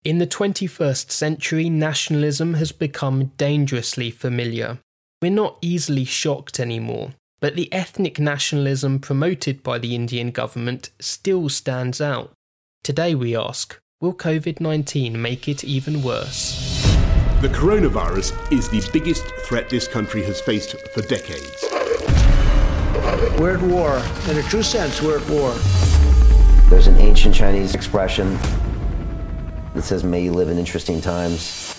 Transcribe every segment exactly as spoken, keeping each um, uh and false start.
In the twenty-first century, nationalism has become dangerously familiar. We're not easily shocked anymore, but the ethnic nationalism promoted by the Indian government still stands out. Today we ask, will covid nineteen make it even worse? The coronavirus is the biggest threat this country has faced for decades. We're at war. In a true sense, we're at war. There's an ancient Chinese expression that says, may you live in interesting times.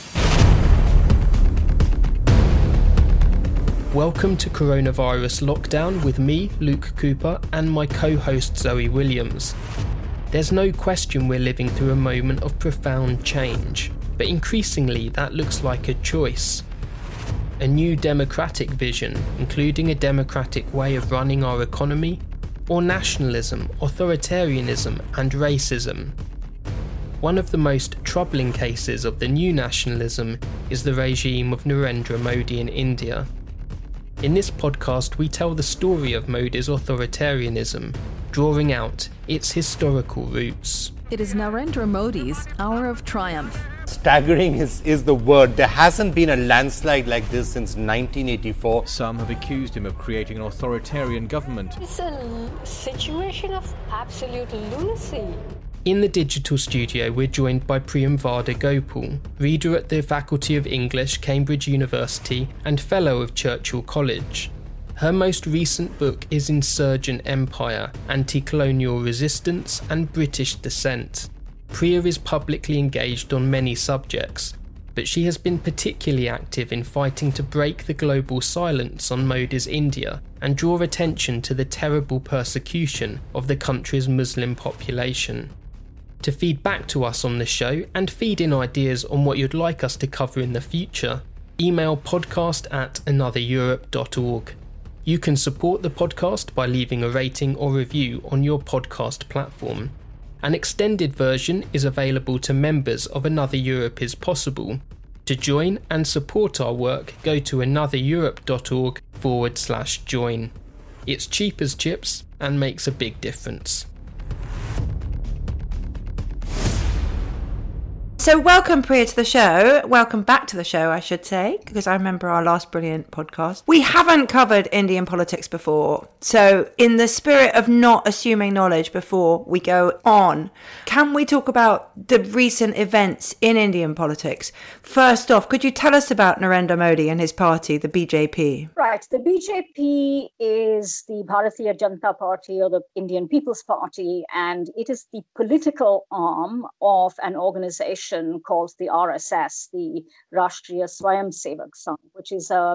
Welcome to Coronavirus Lockdown with me, Luke Cooper, and my co-host Zoe Williams. There's no question we're living through a moment of profound change, but increasingly that looks like a choice. A new democratic vision, including a democratic way of running our economy, or nationalism, authoritarianism, and racism. One of the most troubling cases of the new nationalism is the regime of Narendra Modi in India. In this podcast, we tell the story of Modi's authoritarianism, drawing out its historical roots. It is Narendra Modi's hour of triumph. Staggering is, is the word. There hasn't been a landslide like this since nineteen eighty-four. Some have accused him of creating an authoritarian government. It's a situation of absolute lunacy. In the digital studio, we're joined by Priyamvada Gopal, reader at the Faculty of English, Cambridge University, and Fellow of Churchill College. Her most recent book is Insurgent Empire, Anti-Colonial Resistance and British Descent. Priya is publicly engaged on many subjects, but she has been particularly active in fighting to break the global silence on Modi's India and draw attention to the terrible persecution of the country's Muslim population. To feed back to us on the show and feed in ideas on what you'd like us to cover in the future, email podcast at another europe dot org. You can support the podcast by leaving a rating or review on your podcast platform. An extended version is available to members of Another Europe is Possible. To join and support our work, go to another europe dot org forward slash join. It's cheap as chips and makes a big difference. So welcome, Priya, to the show. Welcome back to the show, I should say, because I remember our last brilliant podcast. We haven't covered Indian politics before. So in the spirit of not assuming knowledge before we go on, can we talk about the recent events in Indian politics? First off, could you tell us about Narendra Modi and his party, the B J P? Right. The B J P is the Bharatiya Janata Party, or the Indian People's Party, and it is the political arm of an organization called the R S S, the Rashtriya Swayamsevak Sangh, which is a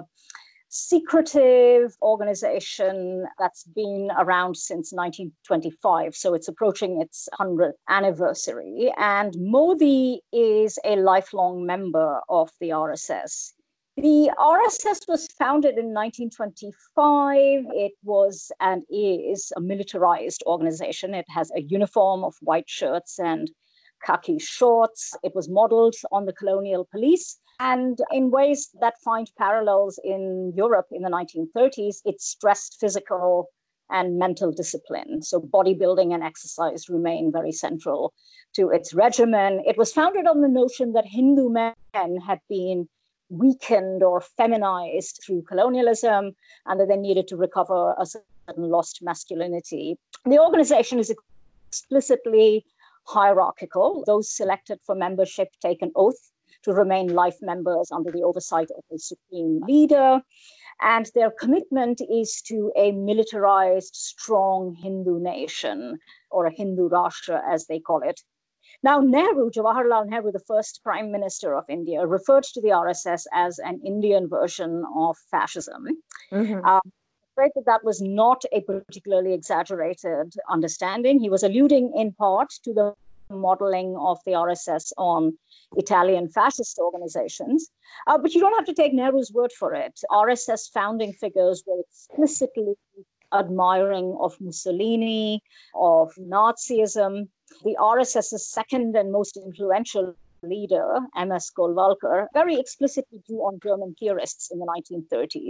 secretive organization that's been around since nineteen twenty-five. So it's approaching its hundredth anniversary. And Modi is a lifelong member of the R S S. The R S S was founded in nineteen twenty-five. It was and is a militarized organization. It has a uniform of white shirts and khaki shorts. It was modeled on the colonial police. And in ways that find parallels in Europe in the nineteen thirties, it stressed physical and mental discipline. So bodybuilding and exercise remain very central to its regimen. It was founded on the notion that Hindu men had been weakened or feminized through colonialism, and that they needed to recover a certain lost masculinity. The organization is explicitly hierarchical. Those selected for membership take an oath to remain life members under the oversight of a supreme leader. And their commitment is to a militarized, strong Hindu nation, or a Hindu Rashtra, as they call it. Now, Nehru, Jawaharlal Nehru, the first Prime Minister of India, referred to the R S S as an Indian version of fascism. Mm-hmm. Um, afraid that that was not a particularly exaggerated understanding. He was alluding in part to the modeling of the R S S on Italian fascist organizations. Uh, but you don't have to take Nehru's word for it. R S S founding figures were explicitly admiring of Mussolini, of Nazism. The R S S's second and most influential leader, M S Golwalkar, very explicitly drew on German theorists in the nineteen thirties.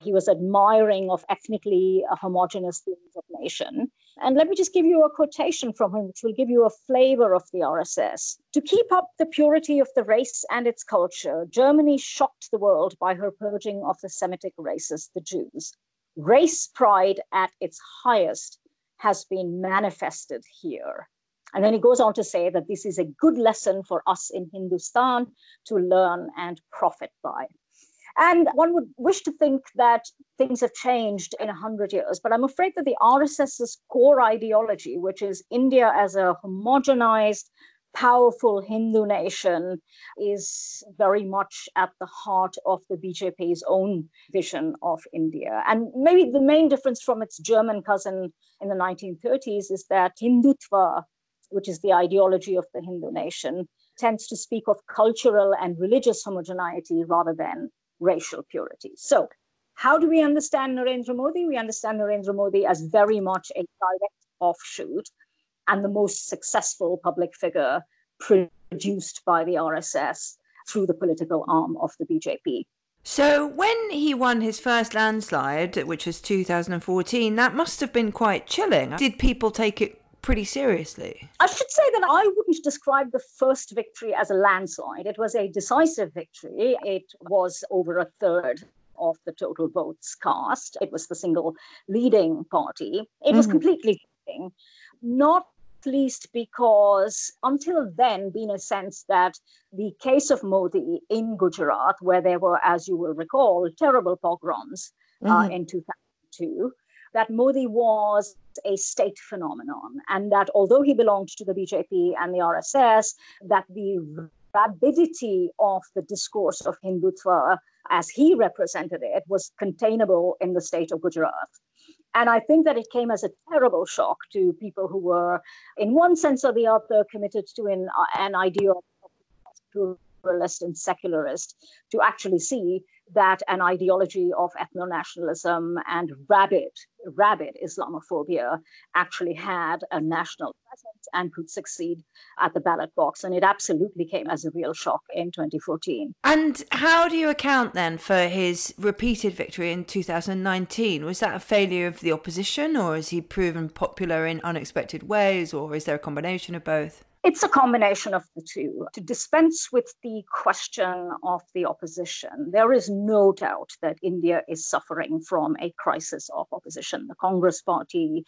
He was admiring of ethnically homogenous theories of nation. And let me just give you a quotation from him, which will give you a flavor of the R S S. To keep up the purity of the race and its culture, Germany shocked the world by her purging of the Semitic races, the Jews. Race pride at its highest has been manifested here. And then he goes on to say that this is a good lesson for us in Hindustan to learn and profit by. And one would wish to think that things have changed in a hundred years, but I'm afraid that the R S S's core ideology, which is India as a homogenized, powerful Hindu nation, is very much at the heart of the B J P's own vision of India. And maybe the main difference from its German cousin in the nineteen thirties is that Hindutva, which is the ideology of the Hindu nation, tends to speak of cultural and religious homogeneity rather than racial purity. So how do we understand Narendra Modi? We understand Narendra Modi as very much a direct offshoot and the most successful public figure produced by the R S S through the political arm of the B J P. So when he won his first landslide, which was two thousand fourteen, that must have been quite chilling. Did people take it pretty seriously? I should say that I wouldn't describe the first victory as a landslide. It was a decisive victory. It was over a third of the total votes cast. It was the single leading party. It mm-hmm. was completely leading, not least because until then, been a sense that the case of Modi in Gujarat, where there were, as you will recall, terrible pogroms mm-hmm. uh, in two thousand two, that Modi was a state phenomenon, and that although he belonged to the B J P and the R S S, that the rabidity of the discourse of Hindutva, as he represented it, was containable in the state of Gujarat. And I think that it came as a terrible shock to people who were, in one sense or the other, committed to an, uh, an idea of pluralist and secularist, to actually see that an ideology of ethno-nationalism and rabid, rabid Islamophobia actually had a national presence and could succeed at the ballot box. And it absolutely came as a real shock in twenty fourteen. And how do you account then for his repeated victory in two thousand nineteen? Was that a failure of the opposition, or has he proven popular in unexpected ways, or is there a combination of both? It's a combination of the two. To dispense with the question of the opposition, there is no doubt that India is suffering from a crisis of opposition. The Congress party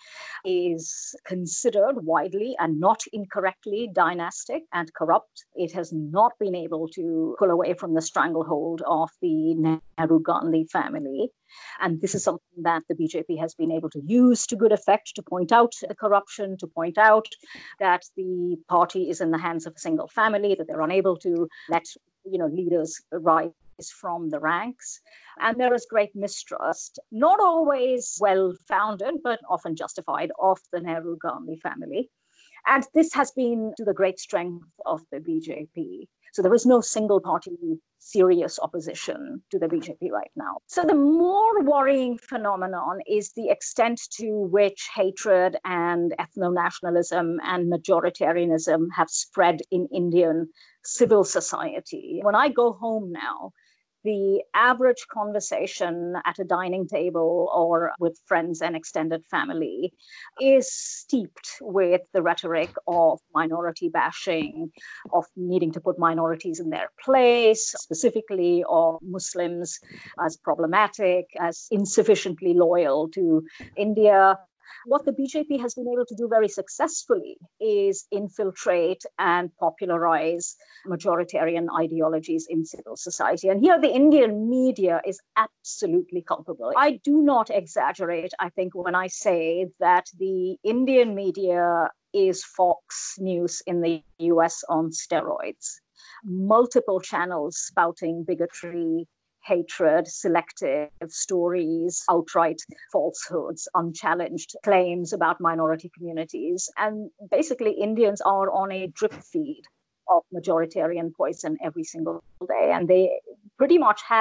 is considered widely and not incorrectly dynastic and corrupt. It has not been able to pull away from the stranglehold of the Nehru-Gandhi family. And this is something that the B J P has been able to use to good effect, to point out the corruption, to point out that the party is in the hands of a single family, that they're unable to let, you know, leaders rise from the ranks. And there is great mistrust, not always well-founded, but often justified, of the Nehru-Gandhi family. And this has been to the great strength of the B J P. So there is no single party serious opposition to the B J P right now. So the more worrying phenomenon is the extent to which hatred and ethno-nationalism and majoritarianism have spread in Indian civil society. When I go home now, the average conversation at a dining table or with friends and extended family is steeped with the rhetoric of minority bashing, of needing to put minorities in their place, specifically of Muslims as problematic, as insufficiently loyal to India. What the B J P has been able to do very successfully is infiltrate and popularize majoritarian ideologies in civil society. And here the Indian media is absolutely culpable. I do not exaggerate, I think, when I say that the Indian media is Fox News in the U S on steroids. Multiple channels spouting bigotry, hatred, selective stories, outright falsehoods, unchallenged claims about minority communities. And basically, Indians are on a drip feed of majoritarian poison every single day. And they pretty much have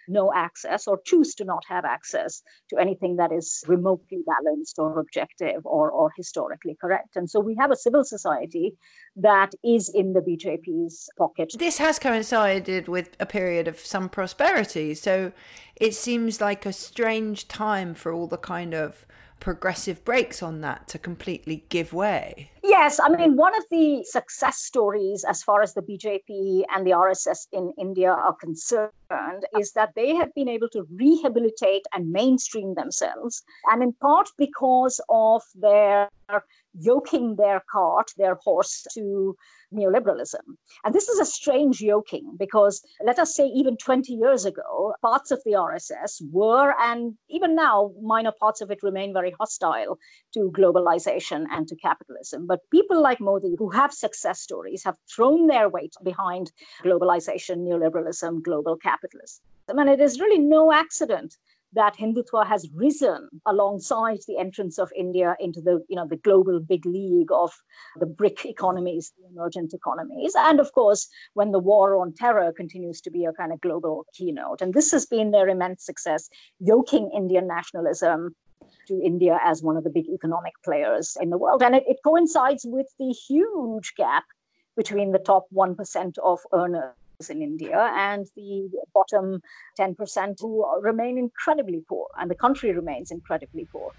no access or choose to not have access to anything that is remotely balanced or objective or, or historically correct. And so we have a civil society that is in the B J P's pocket. This has coincided with a period of some prosperity, so it seems like a strange time for all the kind of progressive brakes on that to completely give way. Yes, I mean, one of the success stories as far as the B J P and the R S S in India are concerned is that they have been able to rehabilitate and mainstream themselves, and in part because of their yoking their cart, their horse, to neoliberalism. And this is a strange yoking because, let us say, even twenty years ago, parts of the R S S were, and even now, minor parts of it remain very hostile to globalization and to capitalism. But people like Modi, who have success stories, have thrown their weight behind globalization, neoliberalism, global capitalism. And it is really no accident that Hindutva has risen alongside the entrance of India into the, you know, the global big league of the BRIC economies, the emergent economies. And of course, when the war on terror continues to be a kind of global keynote. And this has been their immense success, yoking Indian nationalism to India as one of the big economic players in the world. And it, it coincides with the huge gap between the top one percent of earners in India and the bottom ten percent who remain incredibly poor, and the country remains incredibly poor.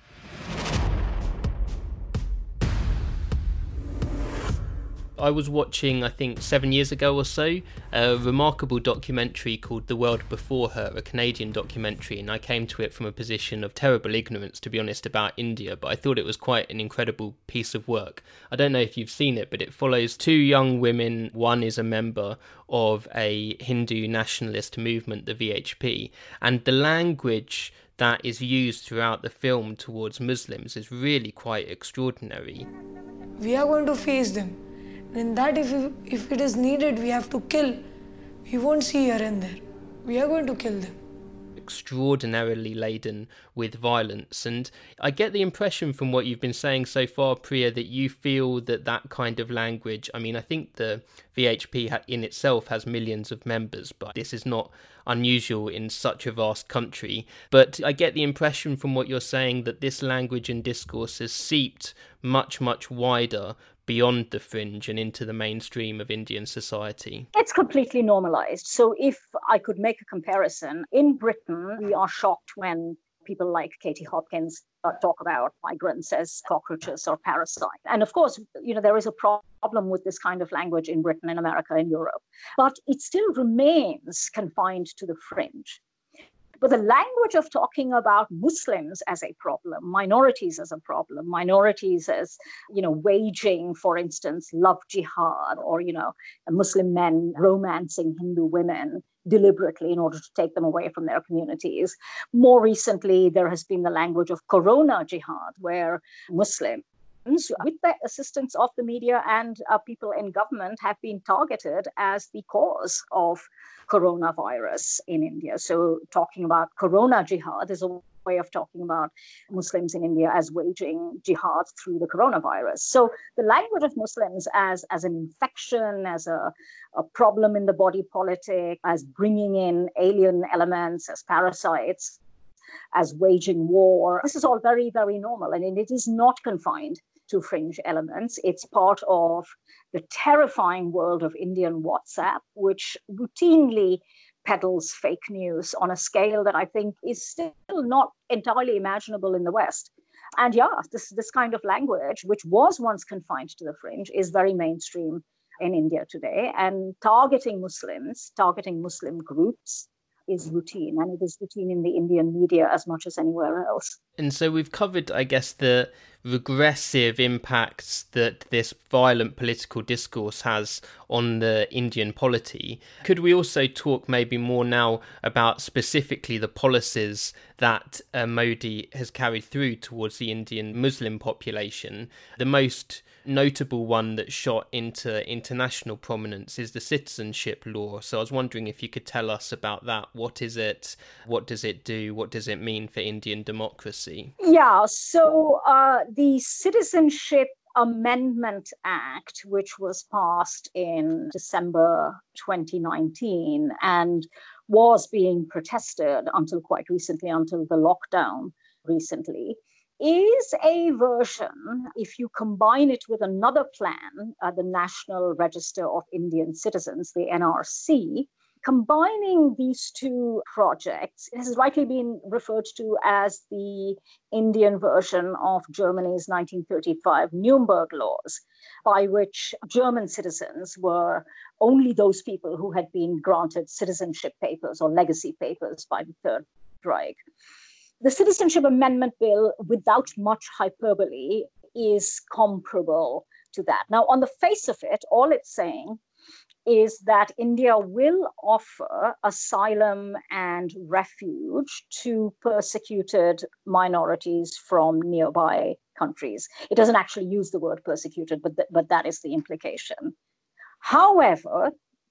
I was watching, I think, seven years ago or so, a remarkable documentary called The World Before Her, a Canadian documentary, and I came to it from a position of terrible ignorance, to be honest, about India, but I thought it was quite an incredible piece of work. I don't know if you've seen it, but it follows two young women. One is a member of a Hindu nationalist movement, the V H P, and the language that is used throughout the film towards Muslims is really quite extraordinary. We are going to face them. And that if, we, if it is needed, we have to kill. We won't see here and there. We are going to kill them. Extraordinarily laden with violence. And I get the impression from what you've been saying so far, Priya, that you feel that that kind of language, I mean, I think the V H P in itself has millions of members, but this is not unusual in such a vast country. But I get the impression from what you're saying that this language and discourse has seeped much, much wider beyond the fringe and into the mainstream of Indian society. It's completely normalized. So if I could make a comparison, in Britain, we are shocked when people like Katie Hopkins uh, talk about migrants as cockroaches or parasites. And of course, you know, there is a problem with this kind of language in Britain, in America, in Europe, but it still remains confined to the fringe. But the language of talking about Muslims as a problem, minorities as a problem, minorities as, you know, waging, for instance, love jihad, or, you know, Muslim men romancing Hindu women deliberately in order to take them away from their communities. More recently, there has been the language of Corona jihad, where Muslims, with the assistance of the media and uh, people in government, have been targeted as the cause of coronavirus in India. So talking about Corona jihad is a way of talking about Muslims in India as waging jihad through the coronavirus. So the language of Muslims as, as an infection, as a, a problem in the body politic, as bringing in alien elements, as parasites, as waging war, this is all very, very normal. And it is not confined to fringe elements. It's part of the terrifying world of Indian WhatsApp, which routinely peddles fake news on a scale that I think is still not entirely imaginable in the West. And yeah, this, this kind of language, which was once confined to the fringe, is very mainstream in India today. And targeting Muslims, targeting Muslim groups, is routine, and it is routine in the Indian media as much as anywhere else. And so we've covered, I guess, the regressive impacts that this violent political discourse has on the Indian polity. Could we also talk maybe more now about specifically the policies that uh, Modi has carried through towards the Indian Muslim population? The most notable one that shot into international prominence is the citizenship law. So I was wondering if you could tell us about that. What is it? What does it do? What does it mean for Indian democracy? Yeah, so uh, the Citizenship Amendment Act, which was passed in December twenty nineteen and was being protested until quite recently, until the lockdown recently, is a version, if you combine it with another plan, uh, the National Register of Indian Citizens, the N R C, combining these two projects, it has rightly been referred to as the Indian version of Germany's nineteen thirty-five Nuremberg laws, by which German citizens were only those people who had been granted citizenship papers or legacy papers by the Third Reich. The Citizenship Amendment Bill, without much hyperbole, is comparable to that. Now, on the face of it, all it's saying is that India will offer asylum and refuge to persecuted minorities from nearby countries. It doesn't actually use the word persecuted, but, th- but that is the implication. However,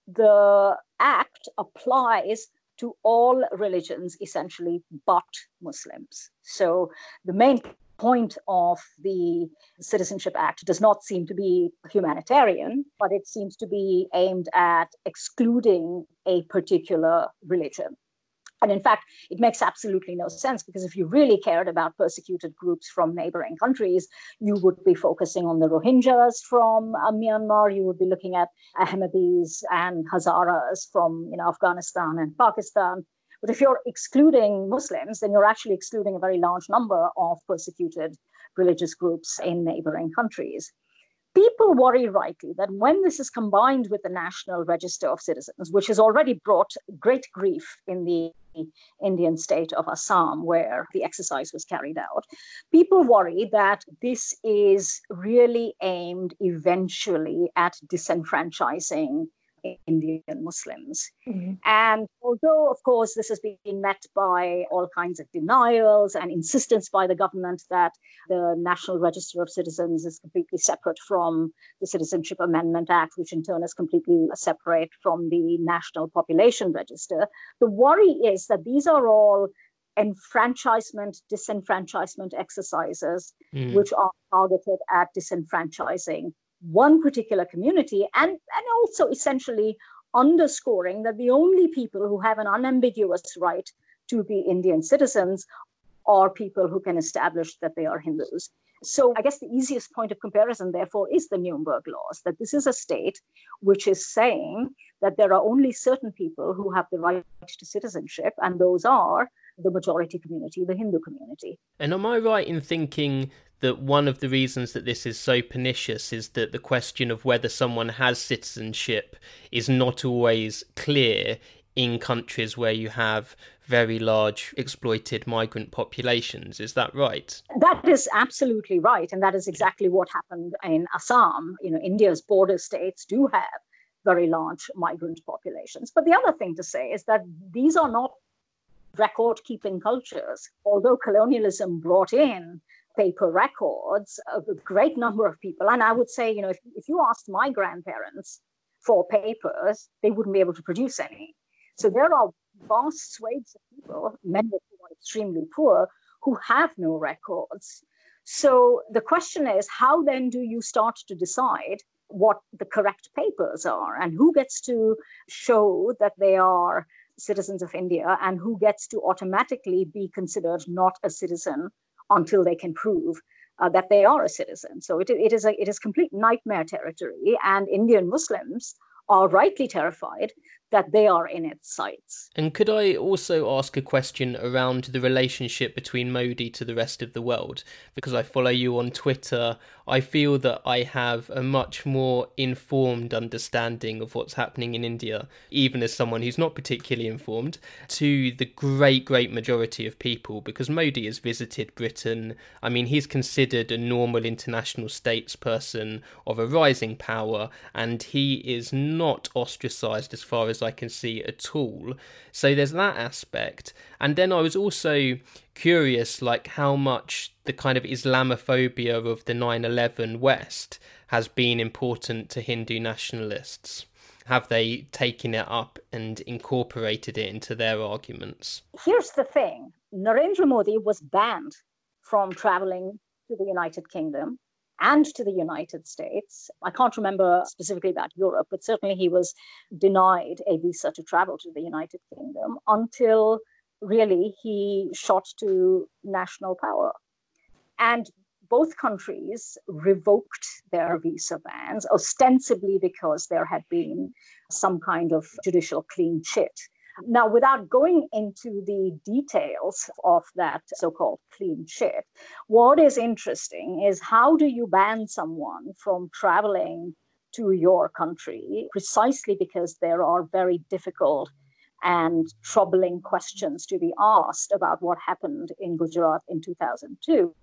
the act applies to all religions, essentially, but Muslims. So the main point of the Citizenship Act does not seem to be humanitarian, but it seems to be aimed at excluding a particular religion. And in fact, it makes absolutely no sense, because if you really cared about persecuted groups from neighboring countries, you would be focusing on the Rohingyas from uh, Myanmar, you would be looking at Ahmadis and Hazaras from you know, Afghanistan and Pakistan. But if you're excluding Muslims, then you're actually excluding a very large number of persecuted religious groups in neighboring countries. People worry rightly that when this is combined with the National Register of Citizens, which has already brought great grief in the Indian state of Assam, where the exercise was carried out, people worry that this is really aimed eventually at disenfranchising Indian Muslims. Mm-hmm. And although, of course, this has been met by all kinds of denials and insistence by the government that the National Register of Citizens is completely separate from the Citizenship Amendment Act, which in turn is completely separate from the National Population Register, the worry is that these are all enfranchisement, disenfranchisement exercises, mm. which are targeted at disenfranchising one particular community, and, and also essentially underscoring that the only people who have an unambiguous right to be Indian citizens are people who can establish that they are Hindus. So I guess the easiest point of comparison, therefore, is the Nuremberg laws, that this is a state which is saying that there are only certain people who have the right to citizenship, and those are the majority community, the Hindu community. And am I right in thinking that one of the reasons that this is so pernicious is that the question of whether someone has citizenship is not always clear in countries where you have very large exploited migrant populations? Is that right? That is absolutely right. And that is exactly what happened in Assam. You know, India's border states do have very large migrant populations. But the other thing to say is that these are not record-keeping cultures. Although colonialism brought in paper records, a great number of people, and I would say, you know, if, if you asked my grandparents for papers, they wouldn't be able to produce any. So there are vast swathes of people, many of whom are extremely poor, who have no records. So the question is, how then do you start to decide what the correct papers are, and who gets to show that they are citizens of India, and who gets to automatically be considered not a citizen until they can prove uh, that they are a citizen. So it, it is a, it is complete nightmare territory, and Indian Muslims are rightly terrified that they are in its sights. And could I also ask a question around the relationship between Modi to the rest of the world? Because I follow you on Twitter, I feel that I have a much more informed understanding of what's happening in India, even as someone who's not particularly informed, to the great, great majority of people, because Modi has visited Britain. I mean, he's considered a normal international statesperson of a rising power, and he is not ostracised as far as I can see at all. So there's that aspect. And then I was also curious, like, how much the kind of Islamophobia of the nine eleven West has been important to Hindu nationalists. Have they taken it up and incorporated it into their arguments? Here's the thing. Narendra Modi was banned from traveling to the United Kingdom, and to the United States. I can't remember specifically about Europe, but certainly he was denied a visa to travel to the United Kingdom until really he shot to national power. And both countries revoked their visa bans, ostensibly because there had been some kind of judicial clean chit. Now, without going into the details of that so-called clean chit, what is interesting is how do you ban someone from traveling to your country precisely because there are very difficult and troubling questions to be asked about what happened in Gujarat in two thousand two,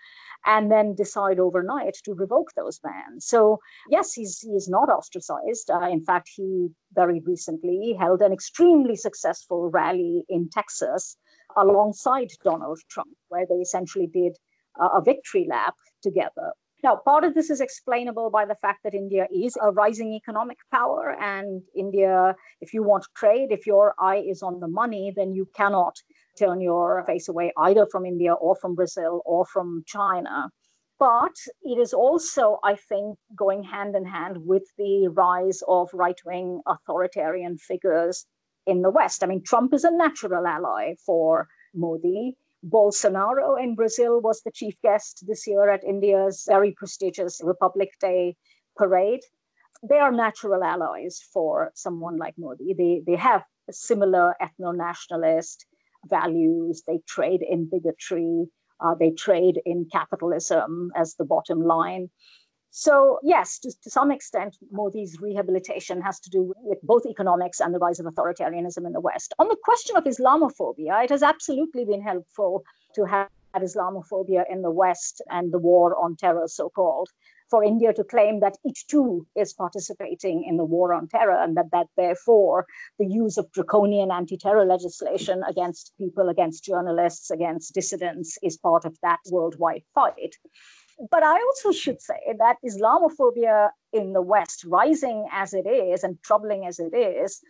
and then decide overnight to revoke those bans. So yes, he's he's not ostracized. Uh, in fact, he very recently held an extremely successful rally in Texas alongside Donald Trump, where they essentially did uh, a victory lap together. Now, part of this is explainable by the fact that India is a rising economic power, and India, if you want trade, if your eye is on the money, then you cannot turn your face away either from India or from Brazil or from China. But it is also, I think, going hand in hand with the rise of right-wing authoritarian figures in the West. I mean, Trump is a natural ally for Modi. Bolsonaro in Brazil was the chief guest this year at India's very prestigious Republic Day parade. They are natural allies for someone like Modi. They, they have similar ethno-nationalist values. They trade in bigotry. Uh, they trade in capitalism as the bottom line. So yes, to, to some extent, Modi's rehabilitation has to do with both economics and the rise of authoritarianism in the West. On the question of Islamophobia, it has absolutely been helpful to have Islamophobia in the West and the war on terror, so-called, for India to claim that it too is participating in the war on terror, and that, that therefore the use of draconian anti-terror legislation against people, against journalists, against dissidents is part of that worldwide fight. But I also should say that Islamophobia in the West, rising as it is and troubling as it is,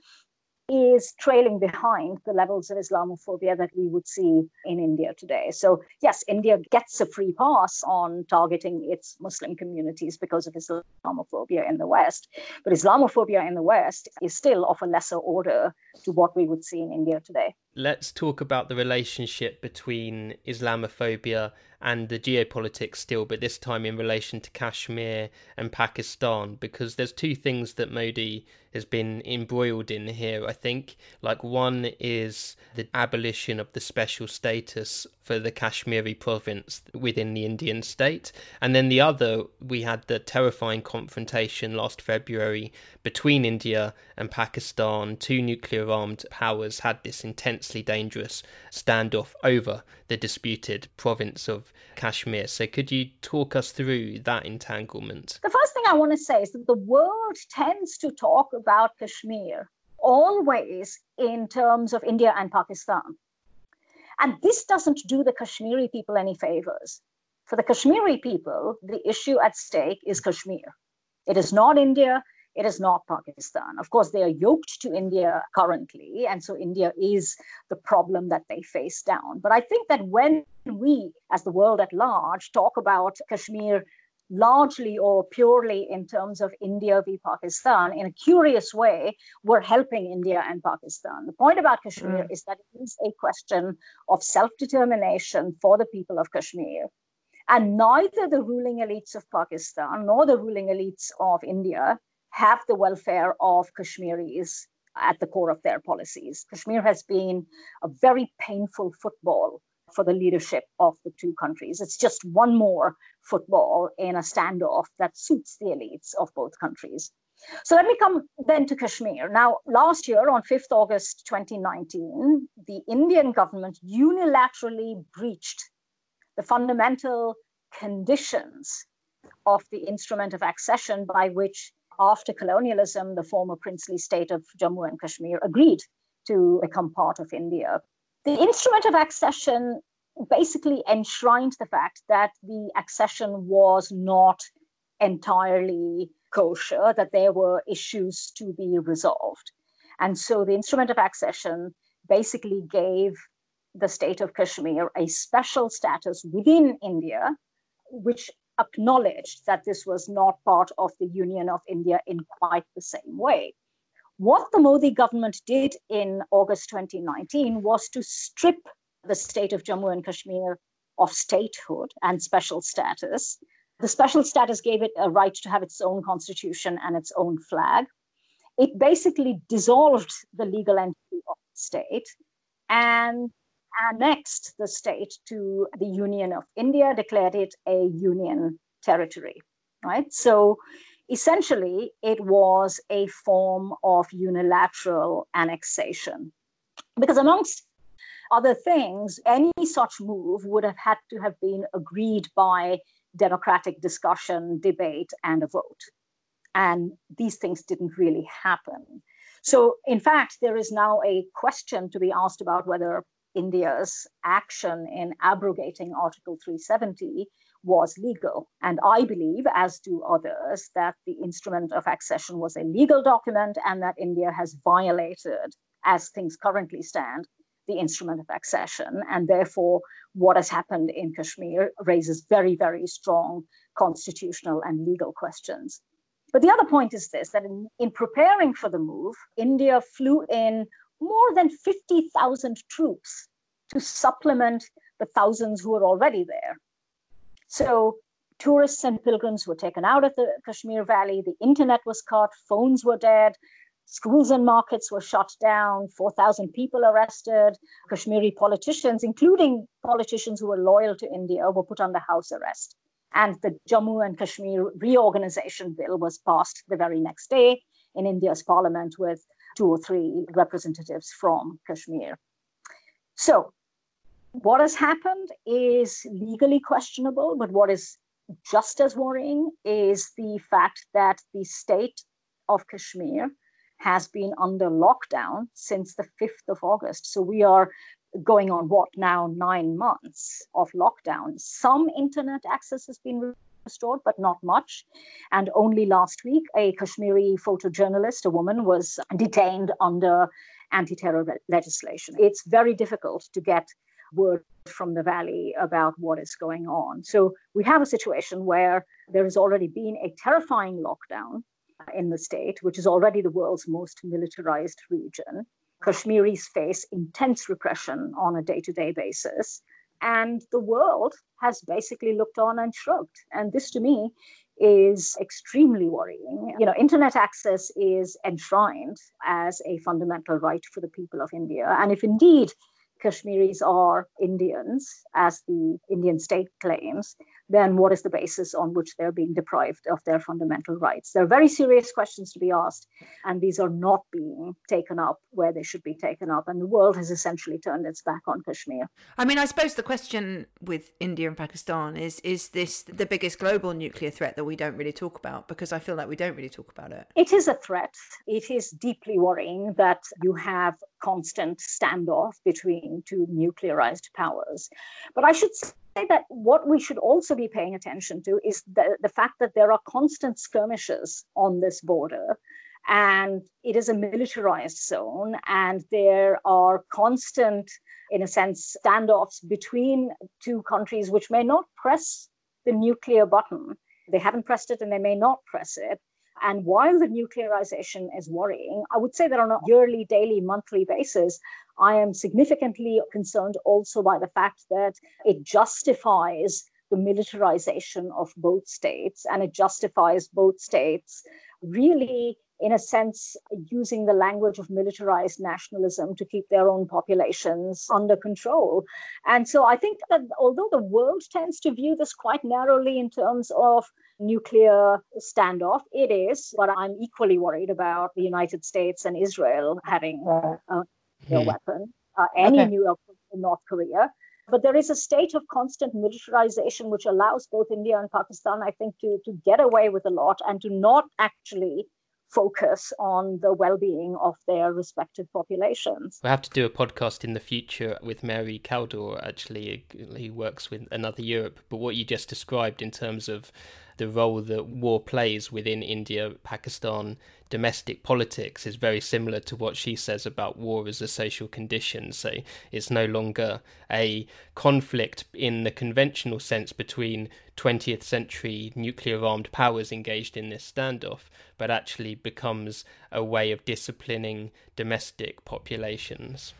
is trailing behind the levels of Islamophobia that we would see in India today. So yes, India gets a free pass on targeting its Muslim communities because of Islamophobia in the West. But Islamophobia in the West is still of a lesser order to what we would see in India today. Let's talk about the relationship between Islamophobia and the geopolitics still, but this time in relation to Kashmir and Pakistan, because there's two things that Modi has been embroiled in here, I think. Like, one is the abolition of the special status for the Kashmiri province within the Indian state. And then the other, we had the terrifying confrontation last February between India and Pakistan. Two nuclear-armed powers had this intensely dangerous standoff over the disputed province of Kashmir. So could you talk us through that entanglement? The first thing I want to say is that the world tends to talk about Kashmir always in terms of India and Pakistan. And this doesn't do the Kashmiri people any favors. For the Kashmiri people, the issue at stake is Kashmir. It is not India. It is not Pakistan. Of course, they are yoked to India currently, and so India is the problem that they face down. But I think that when we, as the world at large, talk about Kashmir largely or purely in terms of India v. Pakistan, in a curious way, we're helping India and Pakistan. The point about Kashmir mm. is that it is a question of self-determination for the people of Kashmir. And neither the ruling elites of Pakistan nor the ruling elites of India have the welfare of Kashmiris at the core of their policies. Kashmir has been a very painful football for the leadership of the two countries. It's just one more football in a standoff that suits the elites of both countries. So let me come then to Kashmir. Now, last year on fifth of August twenty nineteen, the Indian government unilaterally breached the fundamental conditions of the instrument of accession by which, after colonialism, the former princely state of Jammu and Kashmir agreed to become part of India. The instrument of accession basically enshrined the fact that the accession was not entirely kosher, that there were issues to be resolved. And so the instrument of accession basically gave the state of Kashmir a special status within India, which acknowledged that this was not part of the Union of India in quite the same way. What the Modi government did in August twenty nineteen was to strip the state of Jammu and Kashmir of statehood and special status. The special status gave it a right to have its own constitution and its own flag. It basically dissolved the legal entity of the state and annexed the state to the Union of India, declared it a union territory, right? So essentially, it was a form of unilateral annexation. Because amongst other things, any such move would have had to have been agreed by democratic discussion, debate, and a vote. And these things didn't really happen. So, in fact, there is now a question to be asked about whether India's action in abrogating Article three seventy was legal. And I believe, as do others, that the instrument of accession was a legal document and that India has violated, as things currently stand, the instrument of accession. And therefore, what has happened in Kashmir raises very, very strong constitutional and legal questions. But the other point is this, that in, in preparing for the move, India flew in more than fifty thousand troops to supplement the thousands who were already there. So tourists and pilgrims were taken out of the Kashmir Valley, the internet was cut, phones were dead, schools and markets were shut down, four thousand people arrested, Kashmiri politicians, including politicians who were loyal to India, were put under house arrest. And the Jammu and Kashmir Reorganization Bill was passed the very next day in India's parliament with two or three representatives from Kashmir. So what has happened is legally questionable, but what is just as worrying is the fact that the state of Kashmir has been under lockdown since the fifth of August. So we are going on what now, nine months of lockdown. Some internet access has been restored, but not much. And only last week, a Kashmiri photojournalist, a woman, was detained under anti-terror re- legislation. It's very difficult to get word from the valley about what is going on. So we have a situation where there has already been a terrifying lockdown in the state, which is already the world's most militarized region. Kashmiris face intense repression on a day-to-day basis. And the world has basically looked on and shrugged. And this, to me, is extremely worrying. You know, internet access is enshrined as a fundamental right for the people of India. And if indeed Kashmiris are Indians, as the Indian state claims, then what is the basis on which they're being deprived of their fundamental rights? There are very serious questions to be asked, and these are not being taken up where they should be taken up. And the world has essentially turned its back on Kashmir. I mean, I suppose the question with India and Pakistan is, is this the biggest global nuclear threat that we don't really talk about? Because I feel like we don't really talk about it. It is a threat. It is deeply worrying that you have constant standoff between two nuclearized powers. But I should say that what we should also be paying attention to is the, the fact that there are constant skirmishes on this border, and it is a militarized zone, and there are constant, in a sense, standoffs between two countries which may not press the nuclear button. They haven't pressed it and they may not press it. And while the nuclearization is worrying, I would say that on a yearly, daily, monthly basis, I am significantly concerned also by the fact that it justifies the militarization of both states, and it justifies both states really, in a sense, using the language of militarized nationalism to keep their own populations under control. And so I think that although the world tends to view this quite narrowly in terms of nuclear standoff, it is, but I'm equally worried about the United States and Israel having a nuclear weapon, uh, any Okay. new weapon in North Korea. But there is a state of constant militarization which allows both India and Pakistan, I think, to, to get away with a lot and to not actually focus on the well-being of their respective populations. We'll have to do a podcast in the future with Mary Kaldor, actually, who works with Another Europe. But what you just described in terms of the role that war plays within India, Pakistan, domestic politics is very similar to what she says about war as a social condition. So it's no longer a conflict in the conventional sense between twentieth century nuclear armed powers engaged in this standoff, but actually becomes a way of disciplining domestic populations.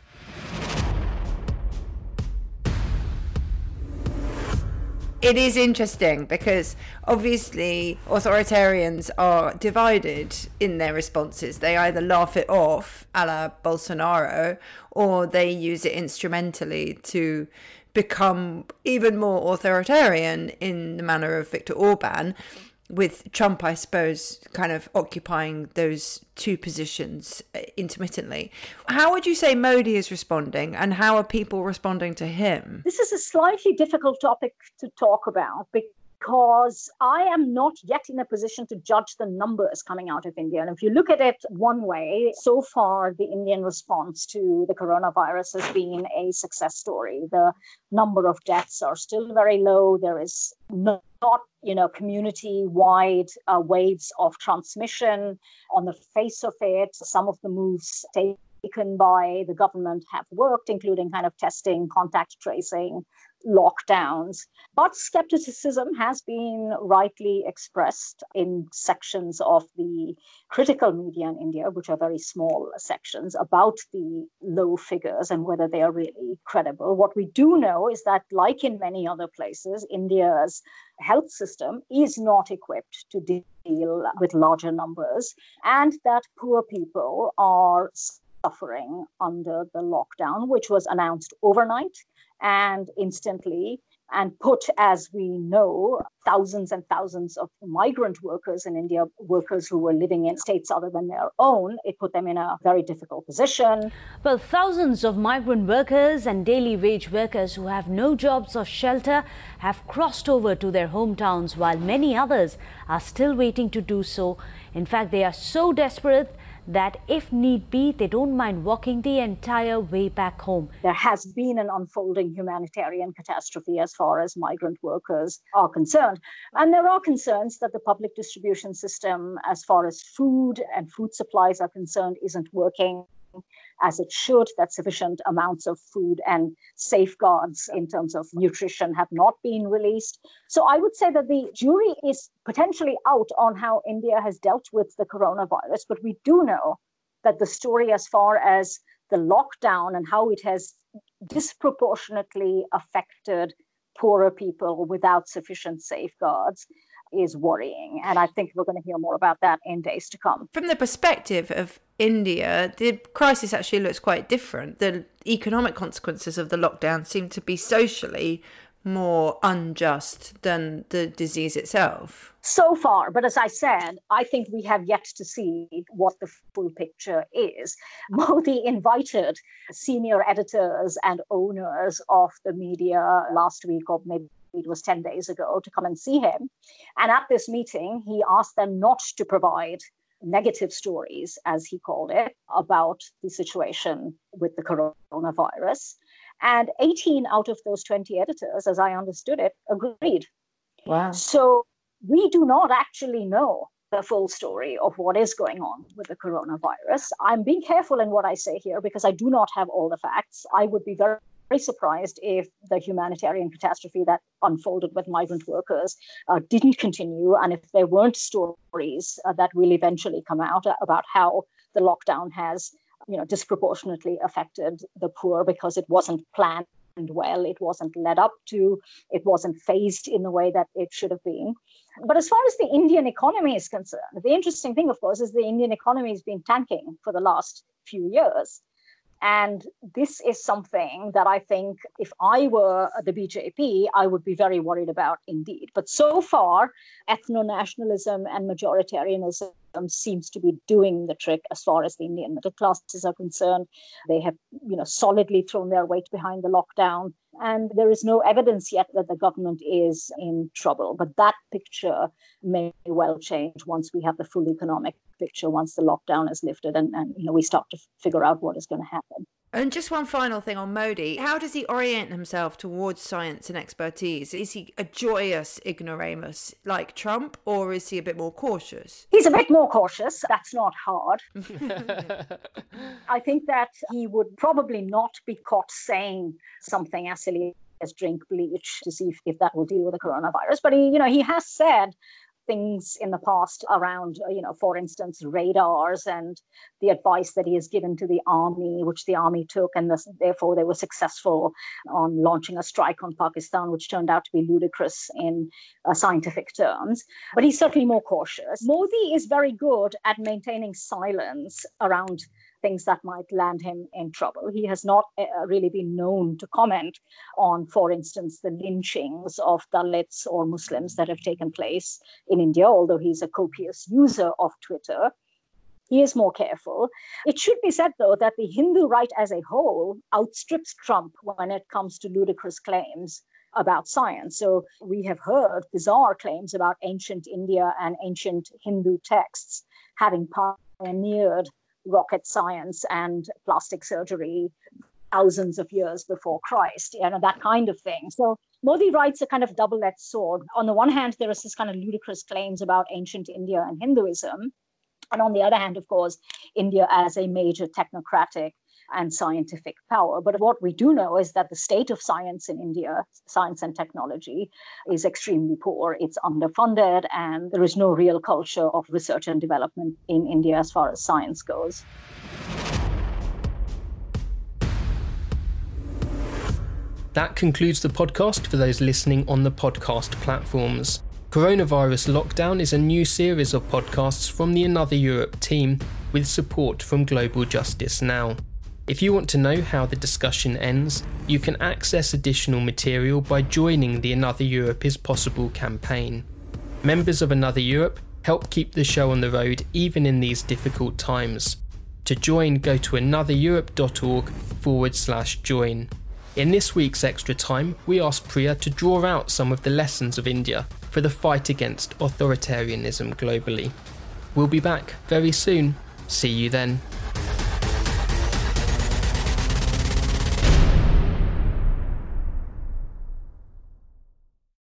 It is interesting because obviously authoritarians are divided in their responses. They either laugh it off, a la Bolsonaro, or they use it instrumentally to become even more authoritarian in the manner of Viktor Orban, with Trump, I suppose, kind of occupying those two positions intermittently. How would you say Modi is responding, and how are people responding to him? This is a slightly difficult topic to talk about because I am not yet in a position to judge the numbers coming out of India. And if you look at it one way, so far the Indian response to the coronavirus has been a success story. The number of deaths are still very low. There is no not, you know, community-wide uh, waves of transmission. On the face of it, some of the moves taken by the government have worked, including kind of testing, contact tracing, lockdowns. But skepticism has been rightly expressed in sections of the critical media in India, which are very small sections, about the low figures and whether they are really credible. What we do know is that, like in many other places, India's health system is not equipped to deal with larger numbers, and that poor people are suffering under the lockdown, which was announced overnight and instantly, and put, as we know, thousands and thousands of migrant workers in India, workers who were living in states other than their own. It put them in a very difficult position. Well, thousands of migrant workers and daily wage workers who have no jobs or shelter have crossed over to their hometowns, while many others are still waiting to do so. In fact, they are so desperate that if need be, they don't mind walking the entire way back home. There has been an unfolding humanitarian catastrophe as far as migrant workers are concerned. And there are concerns that the public distribution system, as far as food and food supplies are concerned, isn't working as it should, that sufficient amounts of food and safeguards in terms of nutrition have not been released. So I would say that the jury is potentially out on how India has dealt with the coronavirus, but we do know that the story as far as the lockdown and how it has disproportionately affected poorer people without sufficient safeguards is worrying. And I think we're going to hear more about that in days to come. From the perspective of India, the crisis actually looks quite different. The economic consequences of the lockdown seem to be socially more unjust than the disease itself. So far, but as I said, I think we have yet to see what the full picture is. Modi invited senior editors and owners of the media last week, or maybe it was ten days ago, to come and see him. And at this meeting, he asked them not to provide negative stories, as he called it, about the situation with the coronavirus. And eighteen out of those twenty editors, as I understood it, agreed. Wow. So we do not actually know the full story of what is going on with the coronavirus. I'm being careful in what I say here because I do not have all the facts. I would be very very surprised if the humanitarian catastrophe that unfolded with migrant workers uh, didn't continue, and if there weren't stories uh, that will eventually come out about how the lockdown has, you know, disproportionately affected the poor because it wasn't planned well, it wasn't led up to, it wasn't phased in the way that it should have been. But as far as the Indian economy is concerned, the interesting thing, of course, is the Indian economy has been tanking for the last few years. And this is something that I think if I were the B J P, I would be very worried about indeed. But so far, ethno-nationalism and majoritarianism seems to be doing the trick as far as the Indian middle classes are concerned. They have, you know, solidly thrown their weight behind the lockdown. And there is no evidence yet that the government is in trouble. But that picture may well change once we have the full economic picture, once the lockdown is lifted and, and you know, we start to figure out what is going to happen. And just one final thing on Modi. How does he orient himself towards science and expertise? Is he a joyous ignoramus like Trump, or is he a bit more cautious? He's a bit more cautious. That's not hard. I think that he would probably not be caught saying something as silly as drink bleach to see if, if that will deal with the coronavirus. But he, you know, he has said things in the past around, you know, for instance, radars and the advice that he has given to the army, which the army took, and thus, therefore they were successful on launching a strike on Pakistan, which turned out to be ludicrous in uh, scientific terms. But he's certainly more cautious. Modi is very good at maintaining silence around things that might land him in trouble. He has not uh, really been known to comment on, for instance, the lynchings of Dalits or Muslims that have taken place in India, although he's a copious user of Twitter. He is more careful. It should be said, though, that the Hindu right as a whole outstrips Trump when it comes to ludicrous claims about science. So we have heard bizarre claims about ancient India and ancient Hindu texts having pioneered rocket science and plastic surgery thousands of years before Christ, you know, that kind of thing. So Modi writes a kind of double-edged sword. On the one hand, there is this kind of ludicrous claims about ancient India and Hinduism. And on the other hand, of course, India as a major technocratic and scientific power. But what we do know is that the state of science in India, science and technology, is extremely poor. It's underfunded, and there is no real culture of research and development in India as far as science goes. That concludes the podcast for those listening on the podcast platforms. Coronavirus Lockdown is a new series of podcasts from the Another Europe team, with support from Global Justice Now. If you want to know how the discussion ends, you can access additional material by joining the Another Europe is Possible campaign. Members of Another Europe help keep the show on the road even in these difficult times. To join, go to anothereurope.org forward slash join. In this week's Extra Time, we asked Priya to draw out some of the lessons of India for the fight against authoritarianism globally. We'll be back very soon. See you then.